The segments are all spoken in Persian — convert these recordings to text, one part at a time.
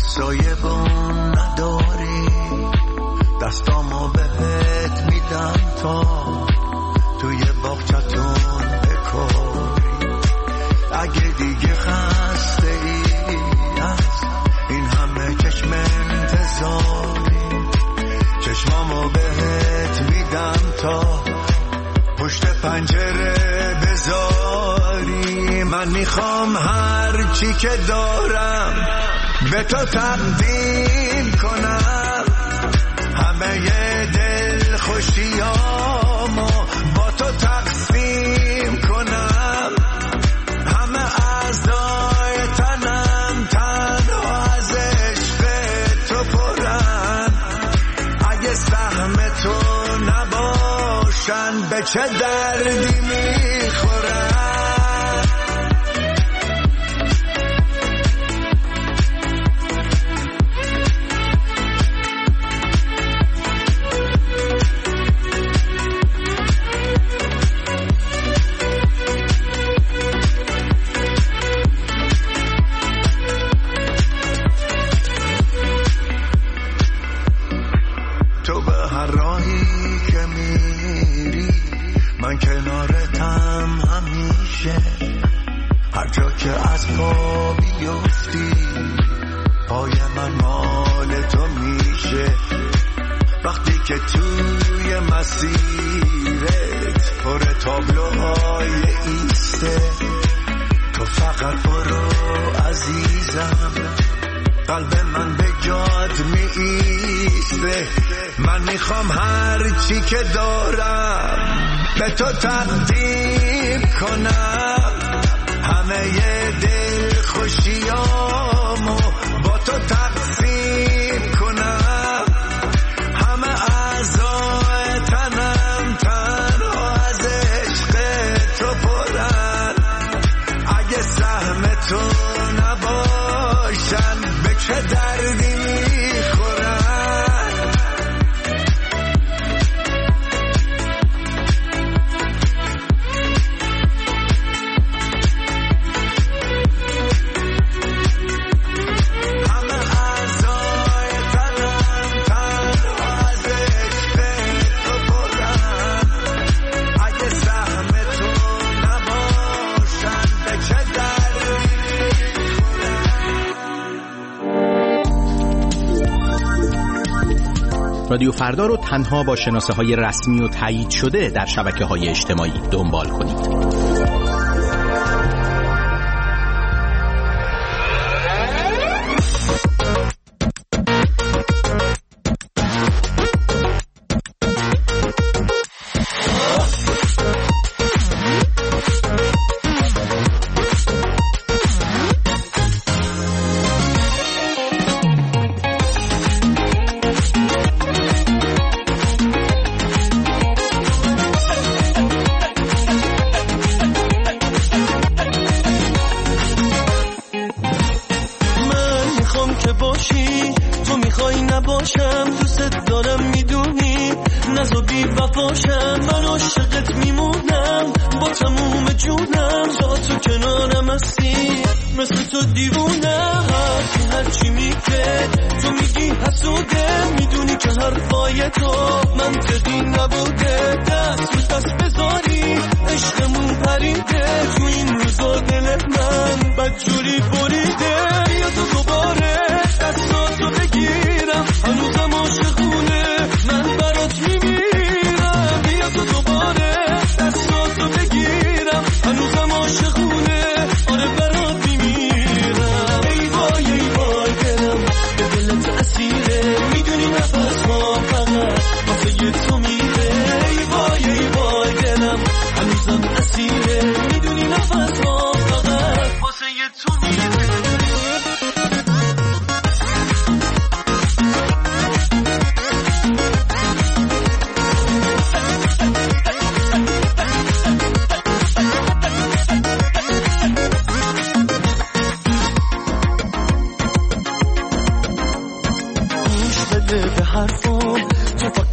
سایبون نداری، دستامو بهت میدم تا توی باغچتون بکاری. اگه دیگه خسته ای از این همه چشم انتظاری، چشمامو بهت میدم تا پشت پنجره بذاری. من میخوام هر چی که دارم به تو تقدیم کنم، همه دل خوشیامو با تو تقسیم کنم، همه اعضای تنم تنها از عشق تو پرن. اگه سهم تو نباشن به چه دردی میخورن؟ که توی مسیرت پر تابلوهای ایسته، تو فقط برو عزیزم، قلب من به جات می ایسته. من میخوام هر چی که دارم به تو تقدیم کنم، همه دل خوشیامو با تو تقسیم کنم، همه اعضای تنم تنها از عشق تو پرن. اگه سهم تو نباشن به چه دردی میخورن؟ رادیو فردا رو تنها با شناسه‌های رسمی و تایید شده در شبکه‌های اجتماعی دنبال کنید.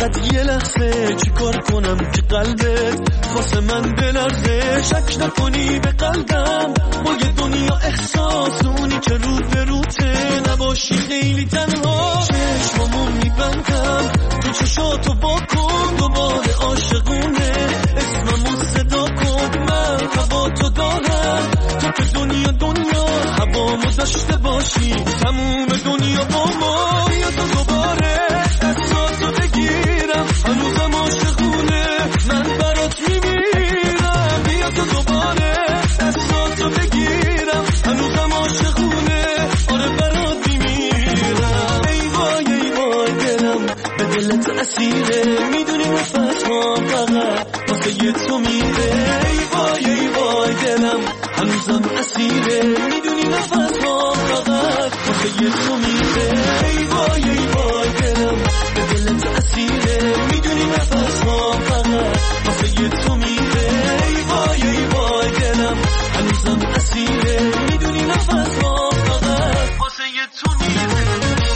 فقط یه لحظه چیکار کنم که قلبت واسه من بلرزه؟ شک نکنی به قلبم با یه دنیا احساس، اونی که رو به روته نباشی خیلی تنها. چشمامو میبندم تو چشاتو با کن، دوباره عاشقونه اسممو صدا کن. من هوا تو دارم تو که دنیا هوامو داشته باشی تموم دنیا با ما. بیا تو دوباره دستاتو بگیرم هنوزم عاشقونه من برات میمیرم. بیا تو دوباره دستاتو بگیرم هنوزم عاشقونه آره برات میمیرم. ای وای دلم به دلت اسیره، میدونی نفس ما فقط واسه یه تو میره. ای وای دلم هنوزم اسیره، میدونی نفس ما فقط واسه یه تو میره. ای وای دلم به دلت اسیره، میدونی نفس ما فقط واسه یه تو میره. ای وای دلم هنوزم اسیره، میدونی نفس ما فقط واسه یه تو میره.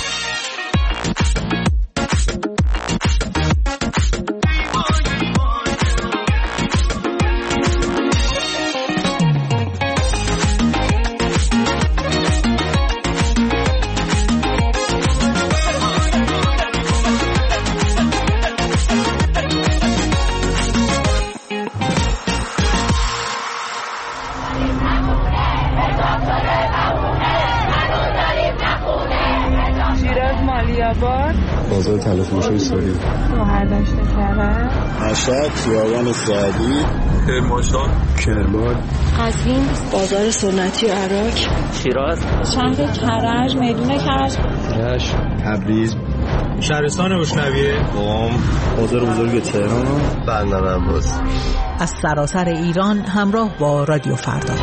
بازار تلفروشی سوری مهرداشت کرد مشهد خیابان سعدی کرمانشاه کرمان قزوین بازار سنتی عراق شیراز شهر کرج میدون کرج رشت تبریز شهرستان بشنویه قم بازار بزرگ تهران بندر عباس. از سراسر ایران همراه با رادیو فردا.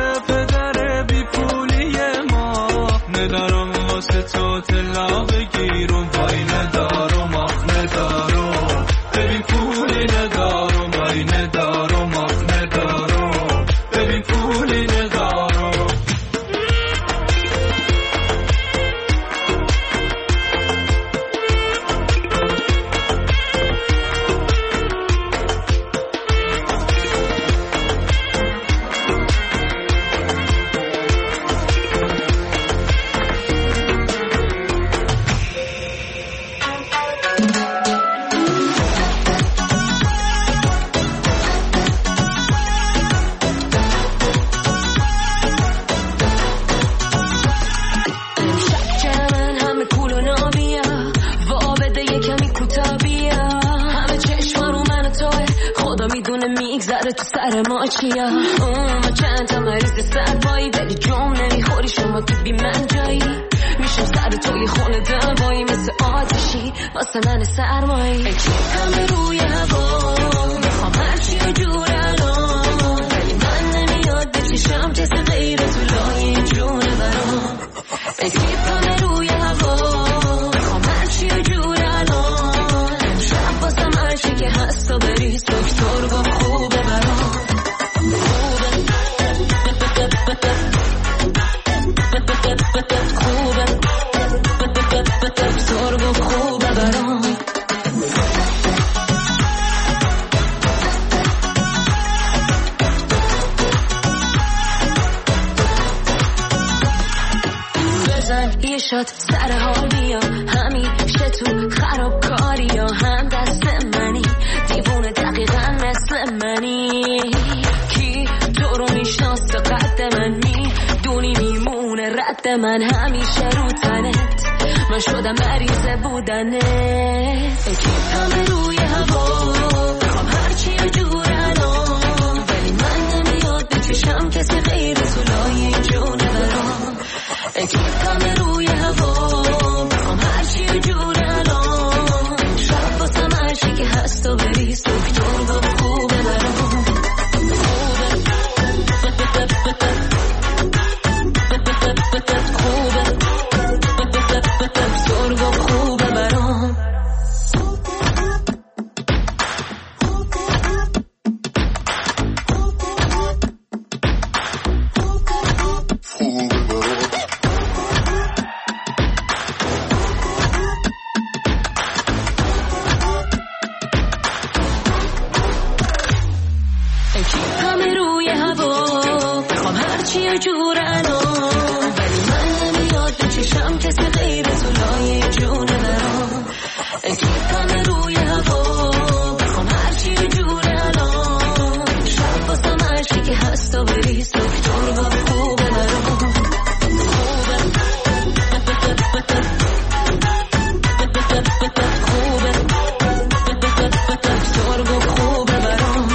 ندارم واسه تو طلا بگیر میگذره تو سر ما چیا ما چند تا مریض سربایی ولی جم نمیخوری شما تو بی من جایی میشم سر توی خونه دمایی مثل آتشی واسه من سرمایی همه روی هوا میخوام هرچی و جور الان ولی من نمیاد بچشم کسی غیر تو لای جونه برام همه روی هوا میخوام هرچی و جور الان شب واسه هرچی که هست و بریز دکتر گفت خوبه برام خوبه دکتر گفت خوبه برام یه شات سر حال بیا همیشه تو خرابکاری یا هم دست منی دیوونه دقیقا مثل منی کی تو رو میشناسه قد من میدونی میمونه رد من همیشه رو تنت من شدم مریض بودنت همه روی هوا بخوام هرچی و جور الان ولی من نمیاد بچشم کسی غیر تو لای جونه برام همه روی هوا بخوام هرچی و جور الان شب واسم هرچی که هست و بریز دکتر گفت خوبه برام خوبه دکتر گفت خوبه برام همه روی هوا بخوام هرچی و جور الان ولی من نمیاد بچشم کسی غیر تو لای جونه برام همه روی هوا بخوام هرچی و جور الان شب واسم هرچی که هست و بریز دکتر گفت خوبه برام خوبه دکتر گفت خوبه برام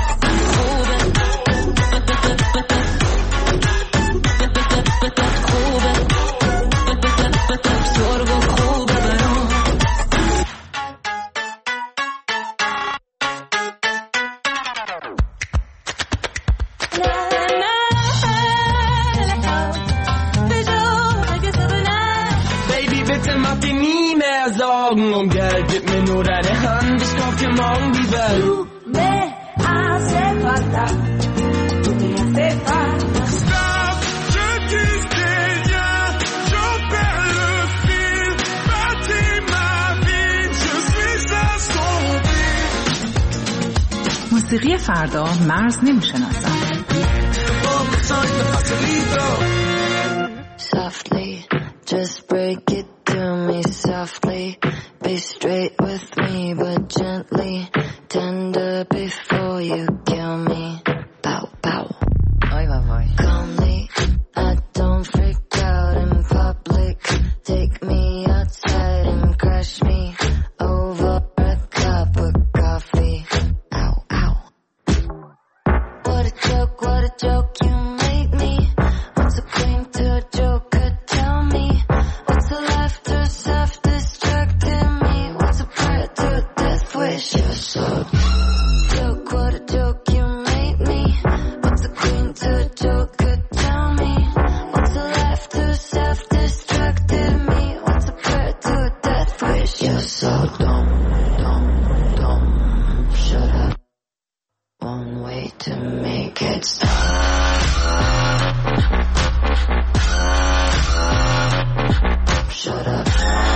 Om geldet mir nur deine Hand, ich kauf dir morgen die Welt. Du me hace falta, tú me hace falta. Stop, je disais rien, j'en perds le fil. Bâtis ma vie, je suis assombri. موسیقی فردا مرز نمیشناسد. Softly, just break it to me softly. Be straight with me, but gently. Tender before you kill me. Bow, bow. Oi, boy, boy. Calmly, I don't freak out in public. Take me outside and crash me over a cup of coffee. Ow, ow. What a joke you made me. What's a queen to a joker? Tell me. What's a laughter self-destructing me? What's a prayer to a death wish? You're so joke, what a joke you made me. What's a queen to a joker? Tell me. What's a laughter self-destructing me? What's a prayer to a death wish? You're so dumb, dumb, dumb. Shut up. One way to make it stop. Shut up.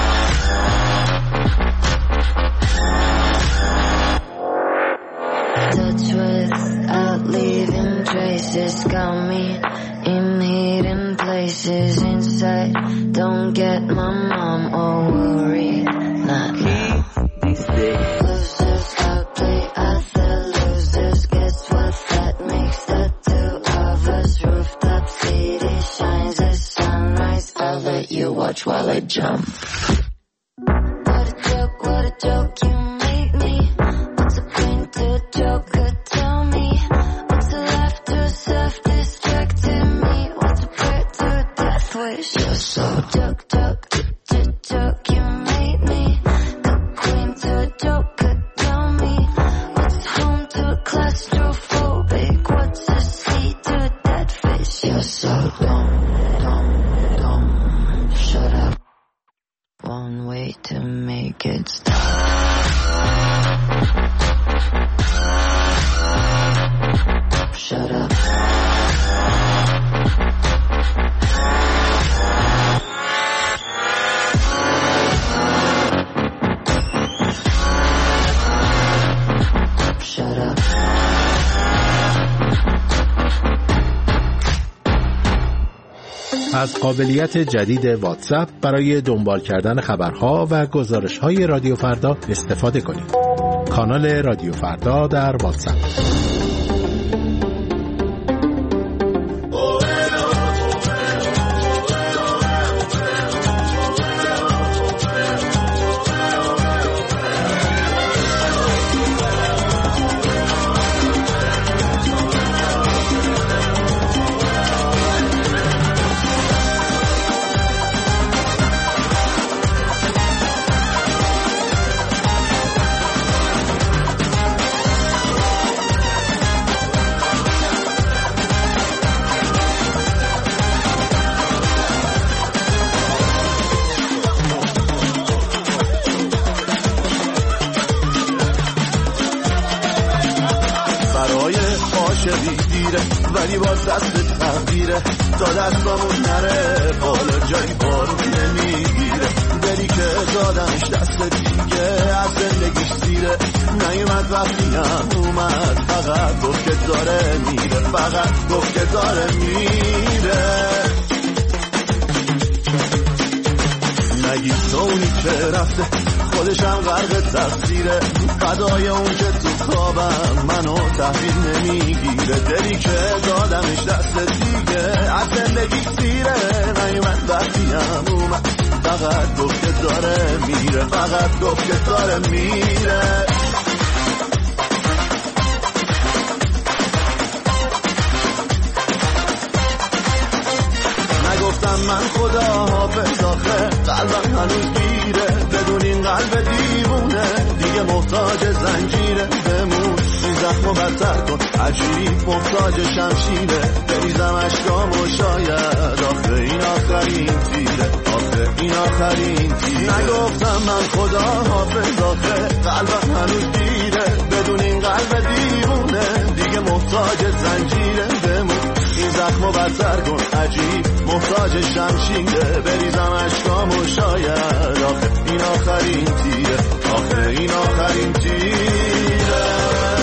Touch without leaving traces. Got me in hidden places inside. Don't get my mom or worry. Not now. Losers outplay other losers. Guess what that makes the two of us? Rooftop city shines as sunrise. I'll let you watch while I jump. What a joke you made me. What's a queen to a joker? Tell You're so tuk, you made me the queen to a joke. Tell me what's home to a claustrophobic, what's a sea to a dead fish. You're so dumb. Shut up. One way to make it stop. Shut up. Shut up. از قابلیت جدید واتساپ برای دنبال کردن خبرها و گزارش‌های رادیو فردا استفاده کنید. کانال رادیو فردا در واتساپ. ولی باز دست تغییره تا دستامون نره بالا جایی بارون نمیگیره دلی که دادمش دست دیگه از زندگیش زیره نیومد وقتیم اومد فقط گفت که داره میره فقط گفت که داره میره نگی تو اونی که رفته خودشم غرق تقصیره فدای اون که تو خوابم منو تحویل نمیگیره دلی که دادمش دست دیگه از زندگی سیره نیومد وقتیم اومد فقط گفت که داره میره فقط گفت که داره میره نگفتم من خدا حافظ آخه قلبم هنوز گیره بدون این قلب دیوونه دیگه محتاج زنجیره بمون این زخمو بدتر کن عجیب محتاج شمشیره بریزم اشکامو شاید آخه این آخرین تیره آخه این آخرین تیره نگفتم من خدا حافظ آخه قلبم هنوز گیره بدون این قلب دیوونه دیگه محتاج زنجیره بمون این زخمو بدتر کن عجیب محتاج شمشیره بریزم اشکامو شاید آخه این آخرین تیره آخه این آخرین تیره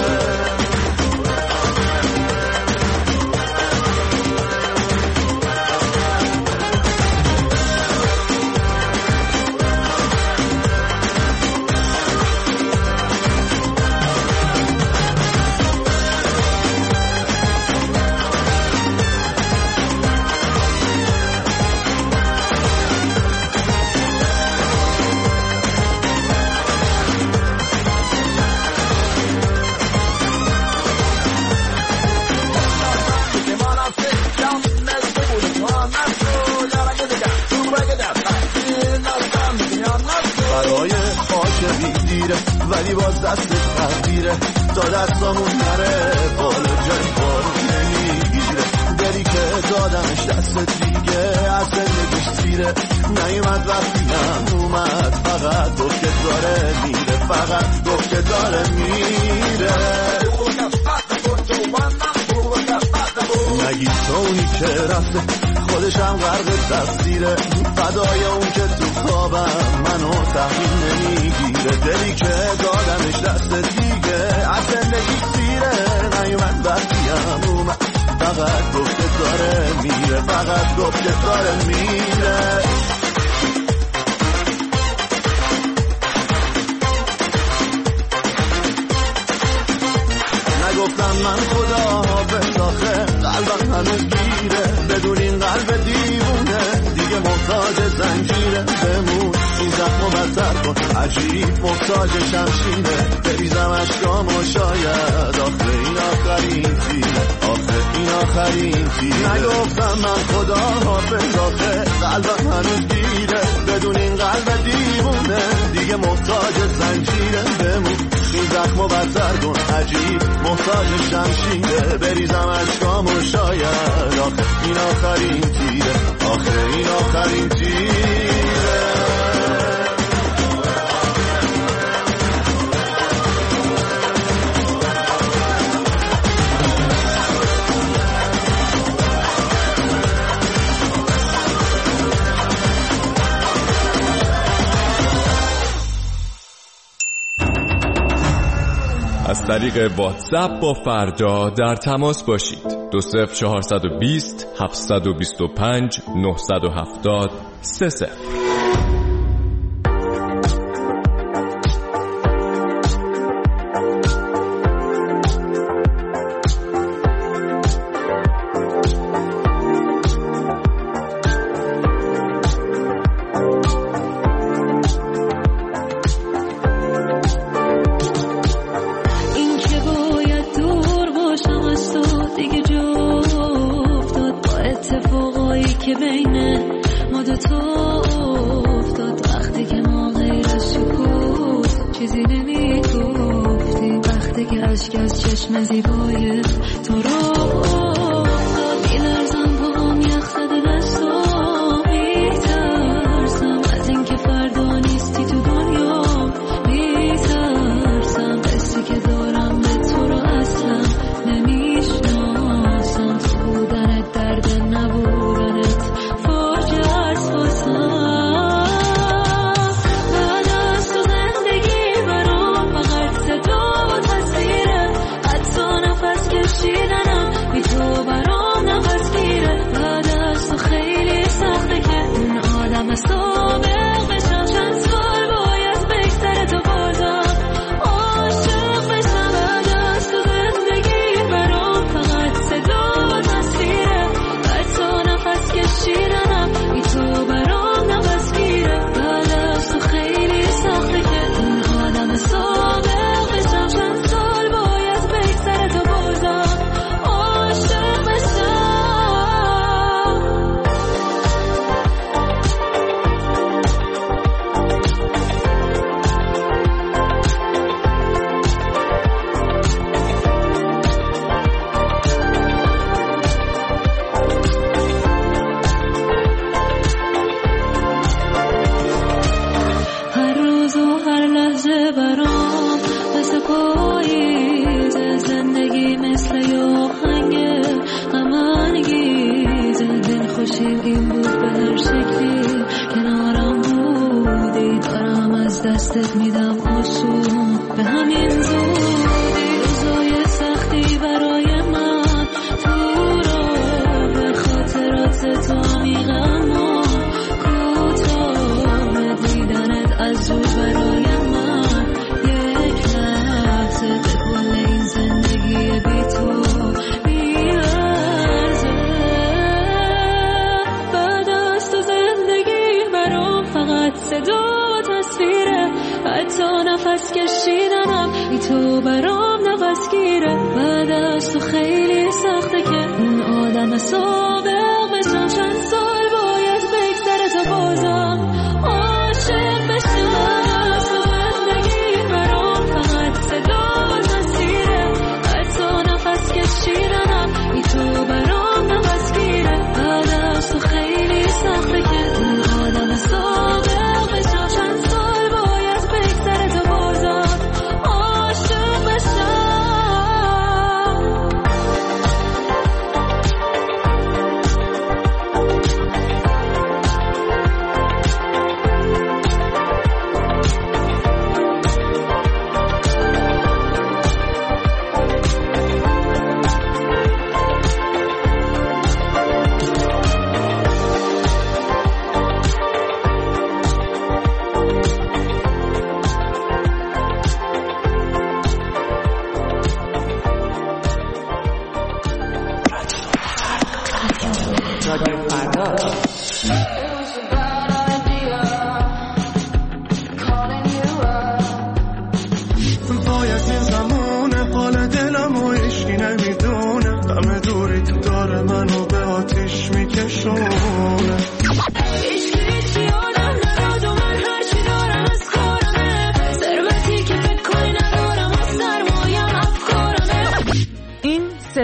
ولی باز دست تغییره تا دستامون نره بالا جای بارون نمیگیره دلی که دادمش دست دیگه از زندگیش سیره نیومد وقتیم اومد فقط گفت که داره میره فقط گفت که داره میره نگی تو اونی که رفته خودشم غرق تقصیره فدای اون که تو خوابم منو تحویل نمیگیره دلی که دادمش دست دیگه از زندگی سیره نیومد وقتیم اومد فقط گفت که داره میره فقط گفت که داره میره نگفتم من خدا حافظ آخه قلبم هنوز گیره بدون این قلب دیوونه دیگه محتاج زنجیره بمون این زخمو بدتر کن عجیب محتاج شمشیره بریزم اشکامو شاید آخه این آخرین تیره آخه این آخرین تیره نگفتم من خدا حافظ آخه قلبم هنوز گیره، بدون این قلب دیوونه دیگه محتاج زنجیره. بمون این زخم و بدتر کن عجیب محتاج شمشیره، بریزم اشکامو شاید آخه این آخرین تیره، آخه این آخرین تیره. از طریق واتساپ با فردا در تماس باشید. 20420 725 970 30.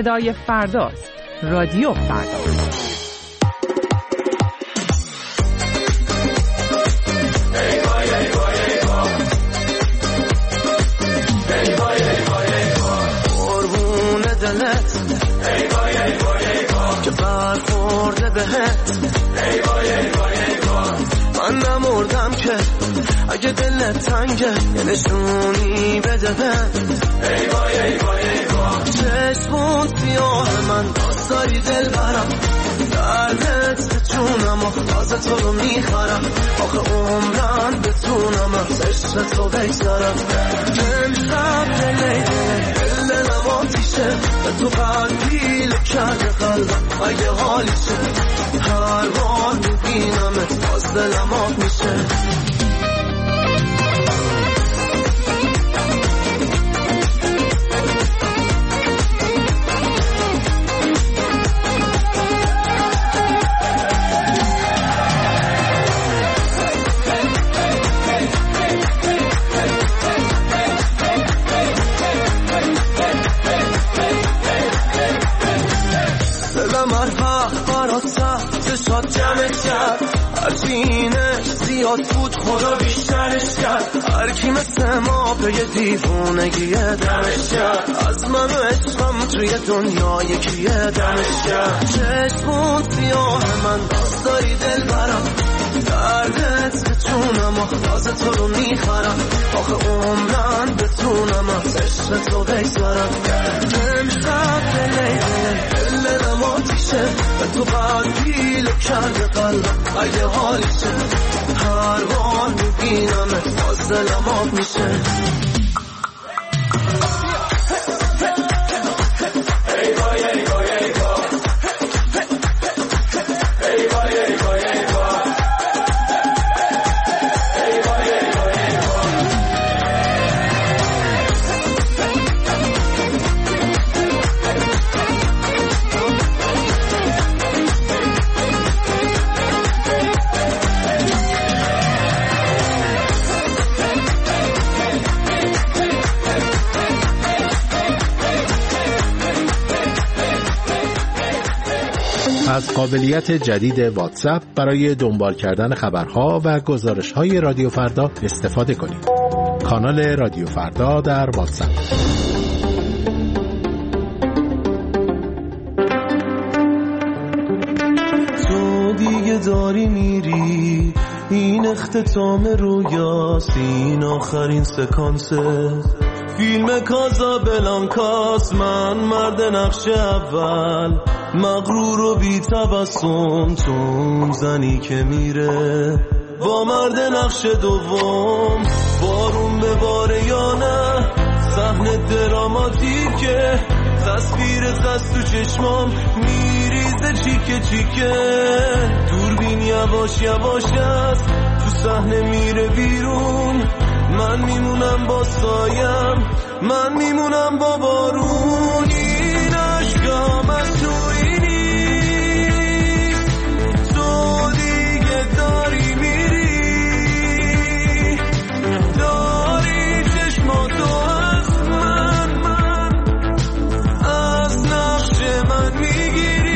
صدای فرداست. رادیو فردا. که برخورده بهت من نمردم که اگه دلت تنگه یه نشونی بده چشمون سیاه من باز داری دل برم دردت به جونم آخه تو رو میخرم آخه عمرن بتونم از عشق تو بگذارم امشب دل نماتیشه به تو قلبی کرده قلبم اگه حالیشه هر بار میبینمت باز دلم آب میشه شاد جمعت کرد هرچینش زیاد بود خدا بیشترش کرد هر کی مثل ما به یه دیوونگی دمش کرد از من و عشقم توی دنیا یکی دمش کرد چشمون سیاه من باز داری دل برم دردت به جونم آخه تو رو میخرم آخه عمرن بتونم از عشق تو بگذارم امشب دل نماتیشه به تو قلبی کرده قلبم اگه حالیشه هر بار میبینمت باز دلم آب میشه از قابلیت جدید واتساپ برای دنبال کردن خبرها و گزارش‌های رادیو فردا استفاده کنید. کانال رادیو فردا در واتساپ. تو دیگه داری میری این اختتام رویاست این آخرین سکانسه فیلم کازابلانکاست من مرد نقش اول مغرور و بی تبسم تو زنی که میره با مرد نقش دوم بارون به باره یا نه صحنه دراماتیکه تصویر خست تو چشمام میریزه چیکه چیکه دوربین یواش یواش است تو صحنه میره بیرون من میمونم با سایم من میمونم با بارون این عشقم از توی نیست تو دیگه داری میری داری چشماتو از من از نقش من میگیری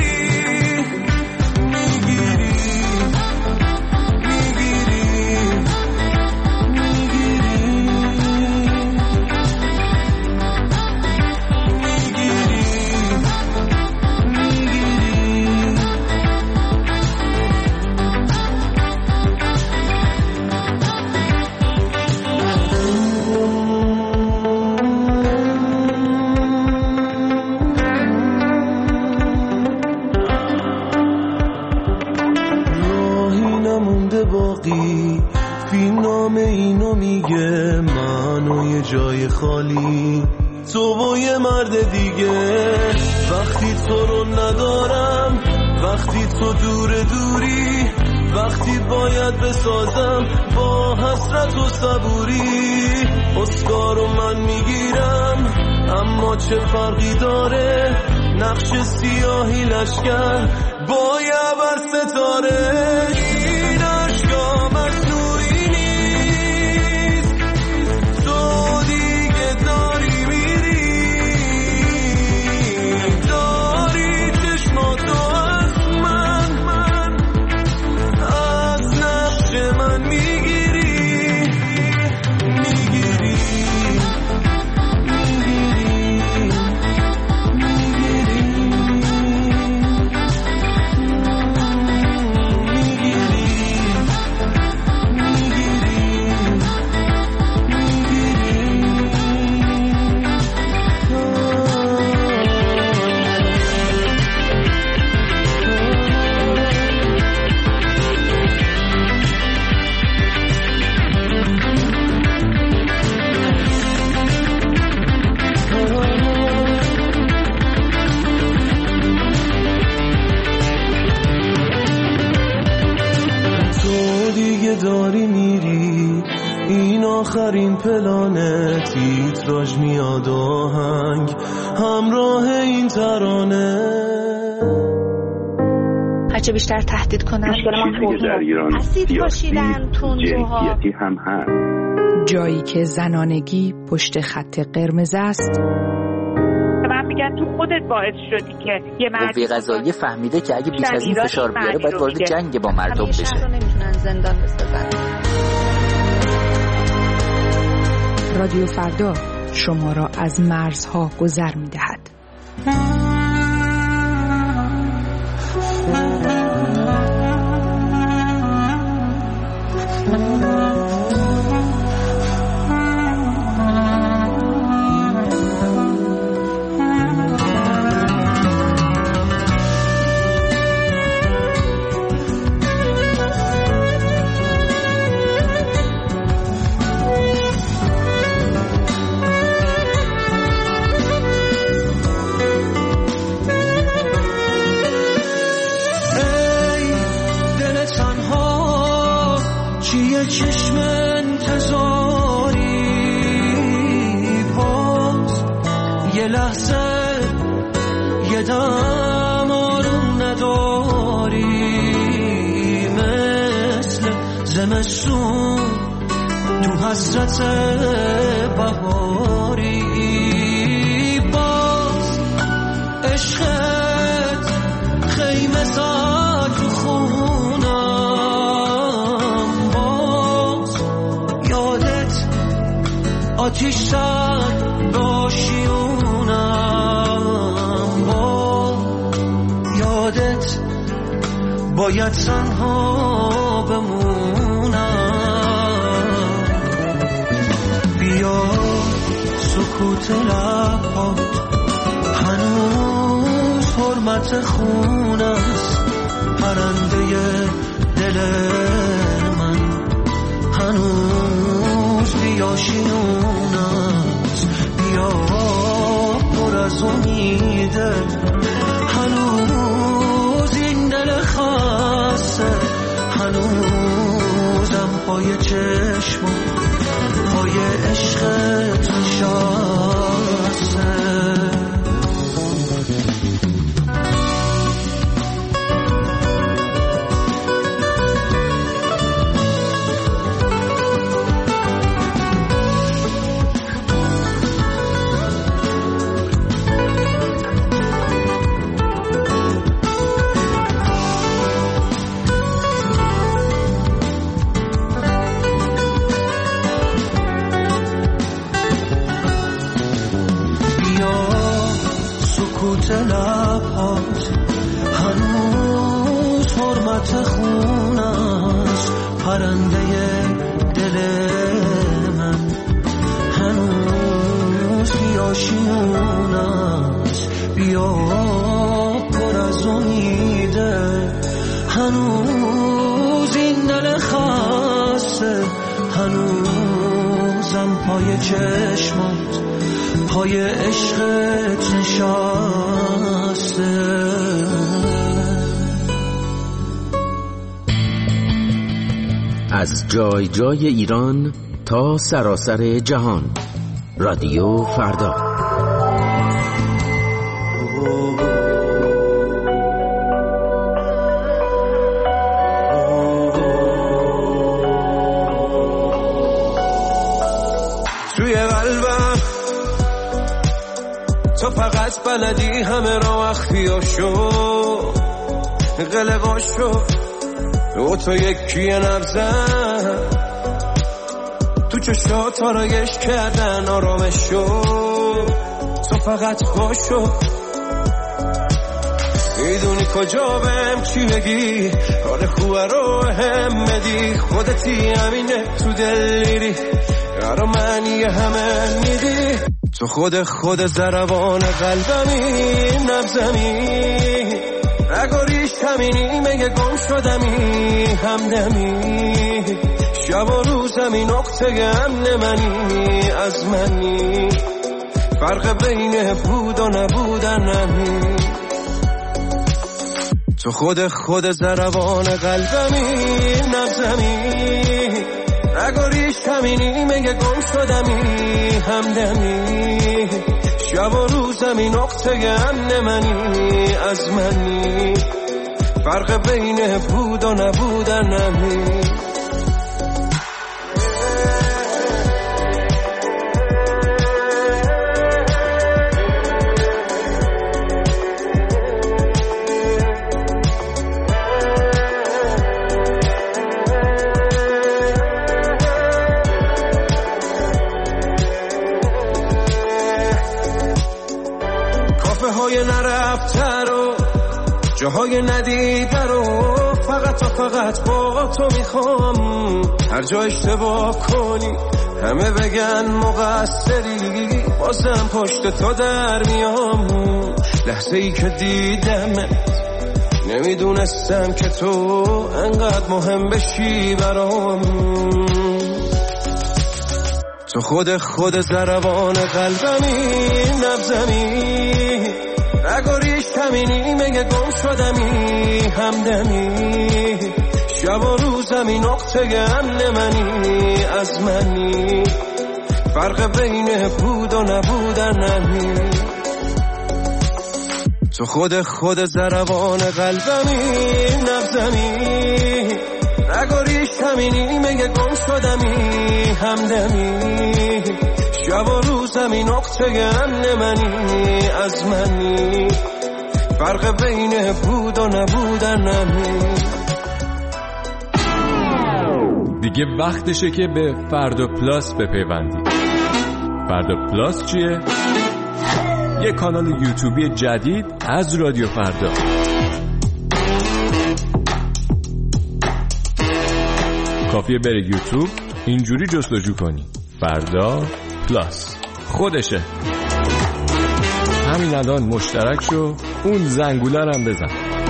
جای خالی تو با یه مرد دیگه وقتی تو رو ندارم وقتی تو دوری وقتی باید بسازم با حسرت و صبوری اسکارو من میگیرم اما چه فرقی داره نقش سیاهی لشکر با یه بر ستاره این عشقام از توی نیست تو دیگه داری میری دیگه داری میری، این آخرین پلانه، تیتراژ میاد آهنگ همراه این ترانه. هرچه بیشتر تهدید کنن چیزی که در ایران سیاسی جنسیتی هم هست. جایی که زنانگی پشت خط قرمز است. من میگن تو خودت باعث شدی که یه قوه قضاییه فهمیده که اگه بیش از این فشار بیاره باید وارد جنگ با مردم بشه. شهر رو نمیتونن زندان بسازن. رادیو فردا شما را از مرزها گذر میدهد. چشم انتظاری باز یه لحظه یه دم آروم نداری، مثل زمستون تو حسرت بهاری. باز عشقت خیمه زد رو آتیش زد داشیونم، با یادت باید تنها بمونم. بیا سکوت لبات هنوز حرمت خون است، پرنده دل من هنوز بیاشیون است. بیا پر از امیده هنوز این دل خسته، هنوزم پای چشم پای عشقت نشسته. لبات هنوز حرمت خون است، پرنده دل من هنوز بیاشیون است. بیا پر از امیده هنوز این دل خسته، هنوزم پای چشمات پای عشقت نشسته. از جای جای ایران تا سراسر جهان، رادیو فردا. توی قلبم تو فقط بلدی همه را اخفیاشو قلقاشو، تو یکی نبزن تو چشات آرایش کردن آرامشو، تو فقط باشو میدونی کجا بهم چی بگی، حال خوبه رو هم بدی، خودتی همینه تو دل میری رو منی همه میدی، تو خود ضربان قلبمی نبزمی، نگاریش همینی مگه گم شدمی همدمی، شب و روزمی نقطه امن منی از منی، فرق بین بود و نبودن نمی، تو خود ضربان قلبمی نبزمی، رگ و ریش همینی میگه گم شدمی همدمی شب و روزمی نقطه امن منی از منی فرق بین بود و نبودن نمی نرفته رو جاهای ندیده رو فقط با تو میخوام هر جا اشتباه کنی همه بگن مقصری بازم پشت تو در میام لحظه ای که دیدمت نمیدونستم که تو انقدر مهم بشی برام تو خود ضربان قلبمی نبزمی رگ و ریش کمینی میگه گم شدمی همدمی شب و روزمی نقطه امن منی از منی فرق بین بود و نبودن نمی تو خود ضربان قلبمی نبزمی رگ و ریش کمینی میگه گم شدمی همدمی شب و روزمی نقطه امن منی از منی فرق بین بود و نبودن نمی دیگه وقتشه که به فردا پلاس بپیوندی. فردا پلاس چیه؟ یه کانال یوتیوبی جدید از رادیو فردا. کافیه بری یوتیوب اینجوری جستجو کنی فردا پلاس خودشه. همین الان مشترک شو اون زنگوله رو هم بزن.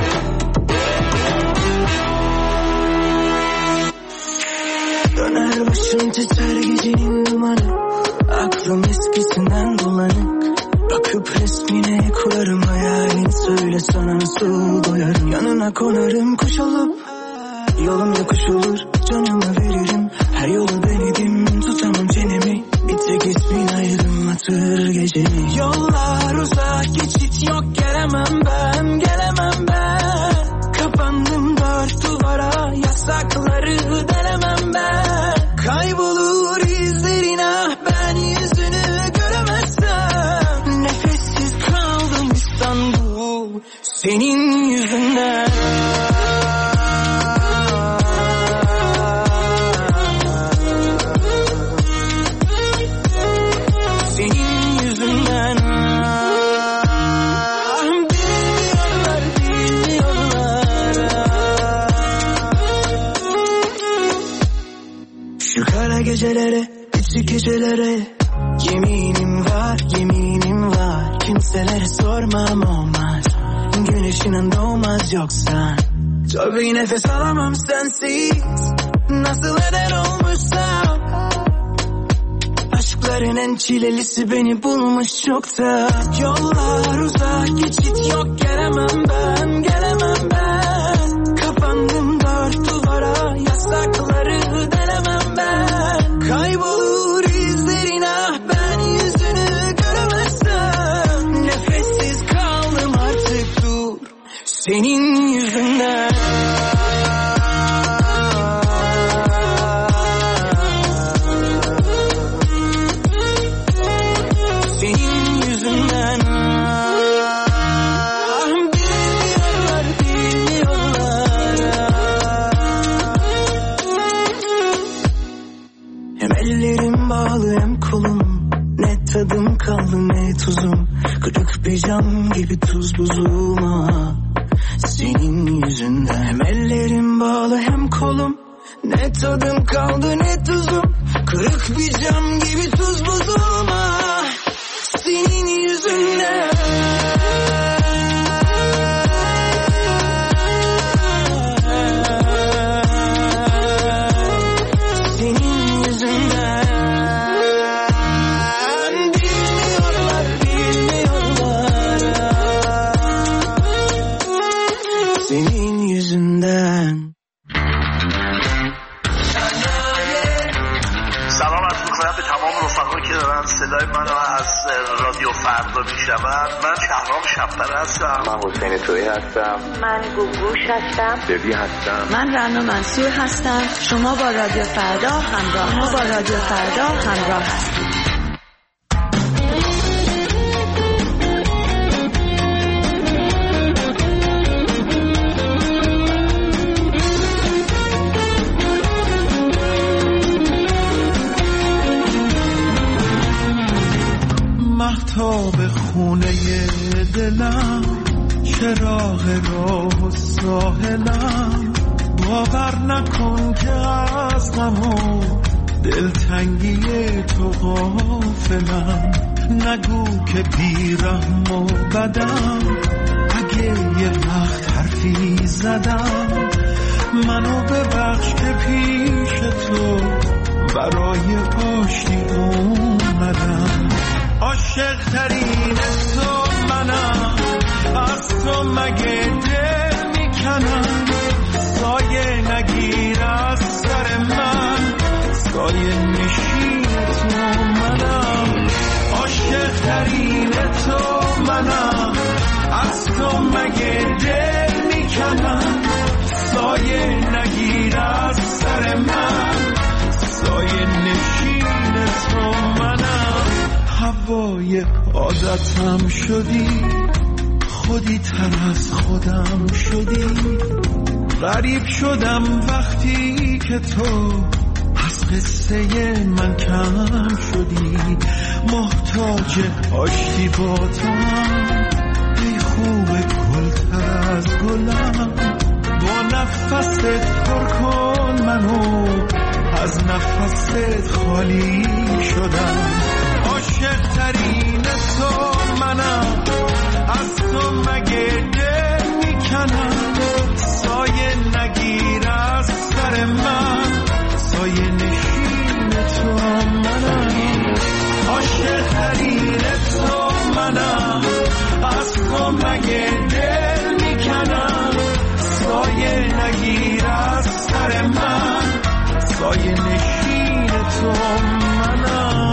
Döner başım titrer gecenin dumanı Aklım eskisinden bulanık Bakıp resmine kurarım hayalin Söyle sana nasıl doyarım Yanına konarım kuş olup Yolum yokuş olur canımı veririm Her yolu denedim tutamam çenemi Bir tek ismin aydınlatır gecemi Yollar uzak geçit yok gelemem ben Gelemem ben Kapandım dört duvara Yasakları delemem ben Kaybolur izlerin ah ben yüzünü göremezsem Nefessiz kaldım İstanbul senin yüzünden Gecelere, küçük gecelere Yeminim var Kimselere sormam olmaz Güneşinin doğmaz yoksa Tabii nefes alamam sensiz Nasıl eder olmuşsam Aşkların en çilelisi beni bulmuş çokta Yollar uzak geçit yok gelemem ben Gelemem ben Kapandım dört duvara Yasakları denemem ben Kaybolur izlerin ah ben yüzünü göremezsem Nefessiz kaldım artık dur senin yüzünden Senin yüzünden Hem ellerim bağlı hem kolum Ne tadım kaldı ne tuzum Kırık bir cam gibi tuz buzum ah Senin yüzünden Hem ellerim bağlı hem kolum Ne tadım kaldı ne tuzum Kırık bir cam gibi tuz buzum ah Senin yüzünden رفقا که دارن صدای منو از رادیو فردا میشنون. من شهرام شب‌پره هستم. من حسین تویی هستم. من گوگوش هستم. ببی هستم. من رنا منصور هستم. شما با رادیو فردا همراه هستید. مهتاب خونه دلم، چراغ راه و ساحلم، باور نکن که از غم و دلتنگی تو غافلم. نگو که بیرحم و بدم، اگه یه وقت حرفی زدم، منو ببخش که پیش تو برای آشتی اومدم. عاشق ترین تو منم، از تو مگه دل میکنم. سایه نگیر از سر من، سایه نشین تو منم. عاشق ترین تو منم، از تو مگه دل میکنم. سایه نگیر از سر من، سایه نشین تو منم. هوای عادتم شدی، خودی تر از خودم شدی. غریب شدم وقتی که تو از قصه من کم شدی. محتاج آشتی با تو، ای خوب گل تر از گلم. با نفست پر کن منو، از نفست خالی شدم. عاشق ترین تو منم، از تو مگه دل میکنم. سایه نگیر از سر من، سایه نشین تو منم. عاشق ترین تو منم، از تو مگه دل میکنم. سایه نگیر از سر من، سایه نشین تو منم.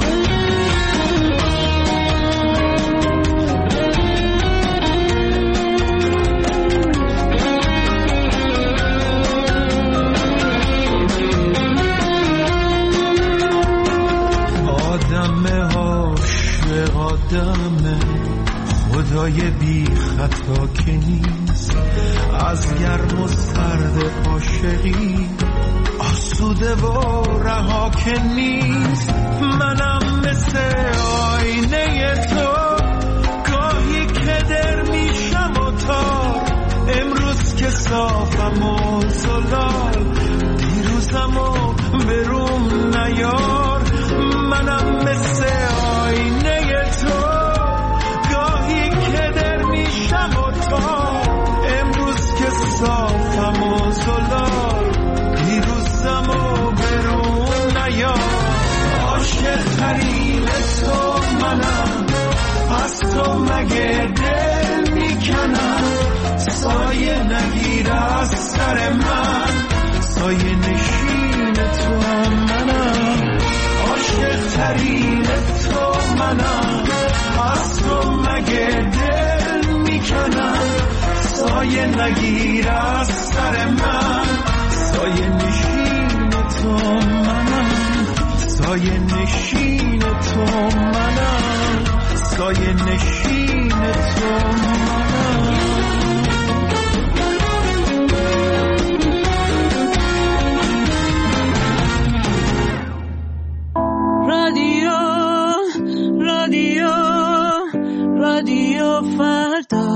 آدم خدای بی خطا که نیست، از گرم و سرد عاشقی آسوده و رها که نیست. منم مثل آینه تو، گاهی که در میشم و تار. امروز که صافم و زلال، دیروزم و بروم نیار. منم مثل آینه تو، گاهی که در میشم و تار. امروز که صافم و زلال، دیروزم و برون نیار. عاشق ترین تو منم، از تو مگه دل میکنم. سایه نگیر از سر من، سایه نشین تو منم. عاشق ترین تو منم، از تو مگه دل میکنم. سایه نگیر از سر من، سایه نشین تو منم. سایه نشین تو منم، سایه نشین تو منم. رادیو فردا.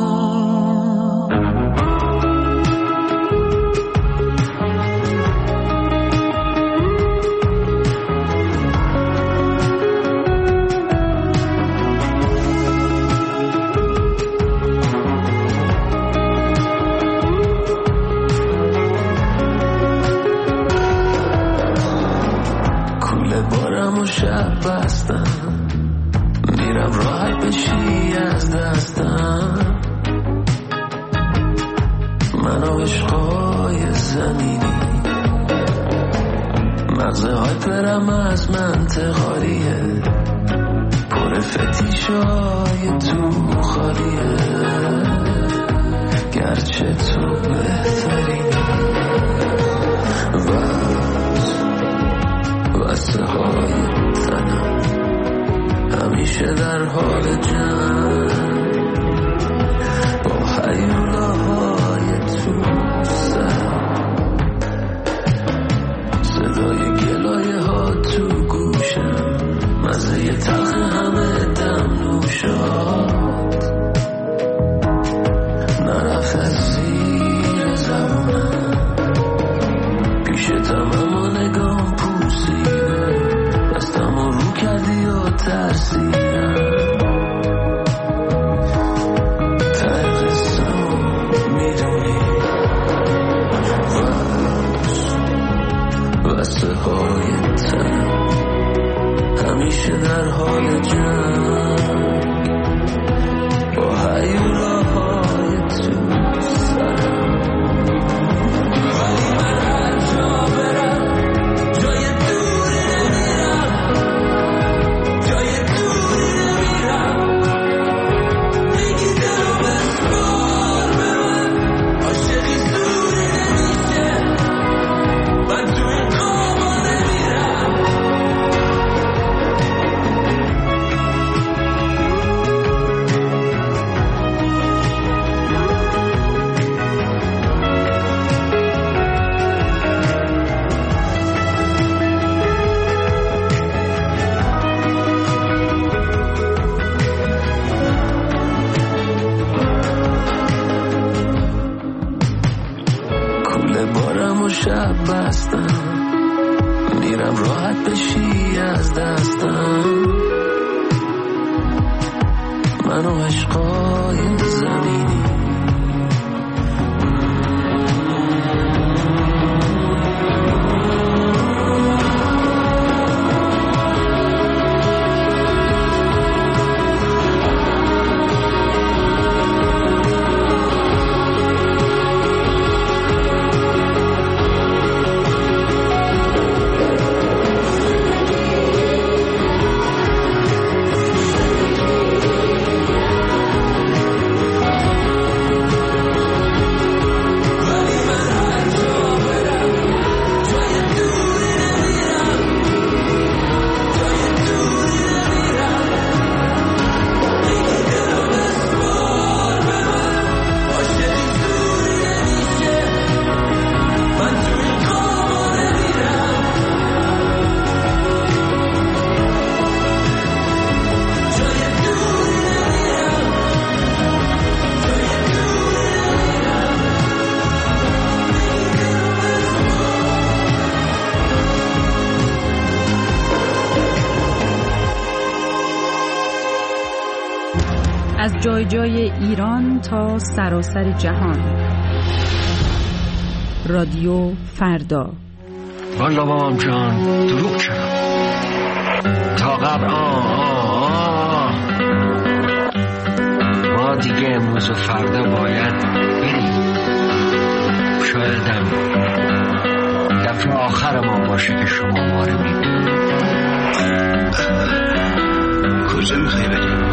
کوله بارم و شب بستم، میرم راحت بشی از دستم. من و عشقای زمینی، مغز هایپرم از منطقاریه، پر فتیشای تو خالیه، گرچه تو بهترینی. واسه های تنم همیشه در حال جنگ، با هیولاهای تو سرم، صدای گلایه ها تو گوشم، مزه تلخ همه دم نوشاد نرفت از زیر زبونم، پیشتم اما نگام پوسیده، دستم رو کردی و ترسیدم، ته قصم میدونی. واسه های تنم همیشه در حال جنگ، با هیولاهای تو سرم. ولی من هر جا برم جای دوری نمیرم، جای دوری نمیرم، میگی دلو بسپار به من، عاشقی زوری نمیشه، من تو این خوابا نمیرم. کوله بارم و شب بستم، میرم راحت بشی از دستم، من و عشقای زمینی. از جای جای ایران تا سراسر جهان. رادیو فردا. والا بابام جان دروغ چرا تا قبل ما دیگه امروز و فردا باید بریم، شایدم دفعه آخر ما باشه که شما ما رو میبینید. کجا میخوایی بریم؟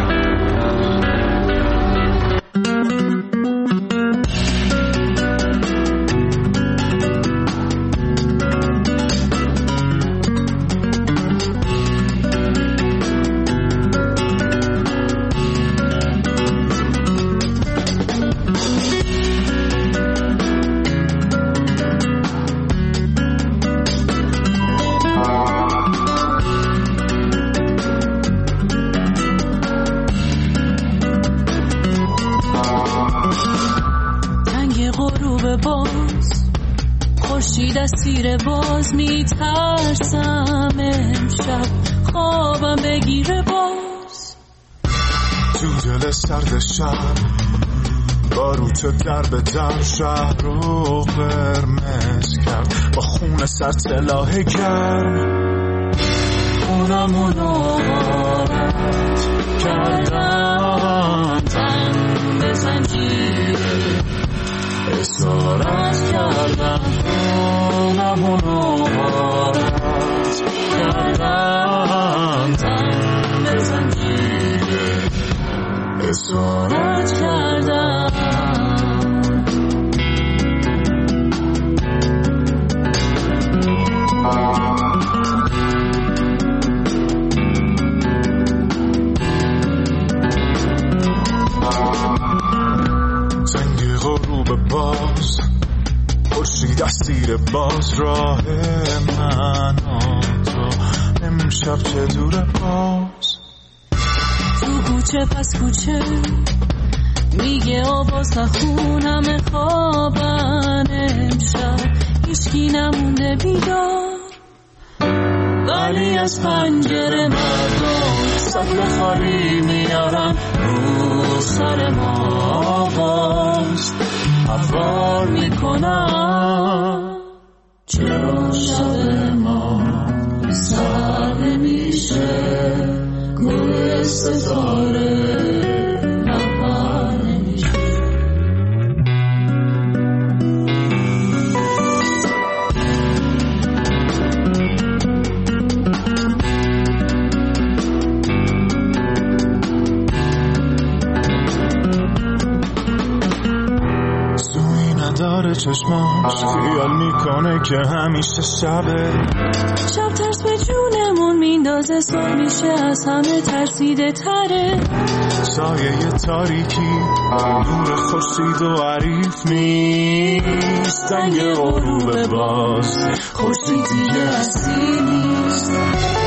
دستیر باز میترسم امشب خوابم بگیره باز تو دل سرد شب باروت در به در شهر رو قرمز کرد با خون سر سلاح گرم خونمونو غارت کردن تن به زنجیر اسارت کردن خونمونو غارت اسارت کردم. زنگ غروب باز خورشید اسیر باز راه من و تو امشب چه دوره باز تو کوچه پس کوچه میگه آواز نخونم خوابن امشب هیچکی نمونده بیدار ولی از پنجره مردم سطل خالی میارن رو سر ما باز حوار میکنن چرا شب ما سر نمیشه گل ستاره نپر نمیشه. داره چشماش خیال میکنه که همیشه شبه شب ترس به جونمون میندازه سر میشه از همه ترسیده تره سایه تاریکی نور خورشید و عریف نیست دنگ غروب باز خورشید دیگه هستی نیست